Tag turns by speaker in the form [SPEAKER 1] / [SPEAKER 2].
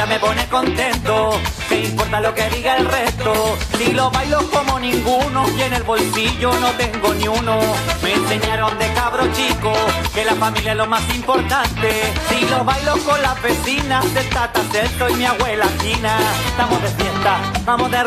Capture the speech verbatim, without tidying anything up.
[SPEAKER 1] me pone contento. ¿Qué importa lo que diga el resto? Si lo bailo como ninguno y en el bolsillo no tengo ni uno. Me enseñaron de cabro chico que la familia es lo más importante. Si lo bailo con las vecinas del Tata Celso y mi abuela Gina. Estamos de fiesta, vamos de